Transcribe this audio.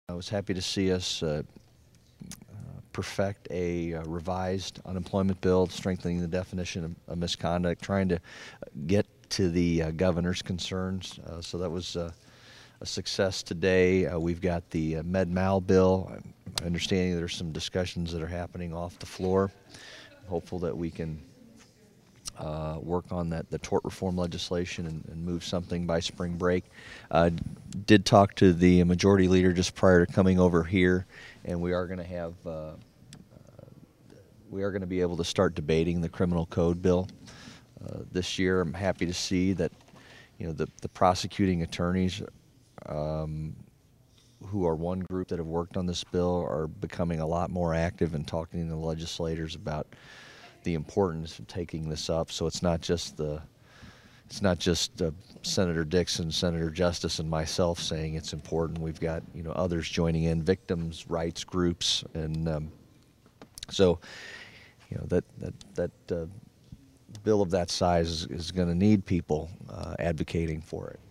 I was happy to see us perfect a revised unemployment bill, strengthening the definition of misconduct, trying to get to the governor's concerns. So that was a success today. We've got the Med-Mal bill. I'm understanding there's some discussions that are happening off the floor. I'm hopeful that we can work on the tort reform legislation and move something by spring break. Did talk to the majority leader just prior to coming over here, and we are going to have we are going to be able to start debating the criminal code bill this year. I'm happy to see that the prosecuting attorneys who are one group that have worked on this bill are becoming a lot more active in talking to the legislators about the importance of taking this up. So it's not just Senator Dixon, Senator Justice, and myself saying it's important. We've got others joining in, victims' rights groups, and so that bill of that size is going to need people advocating for it.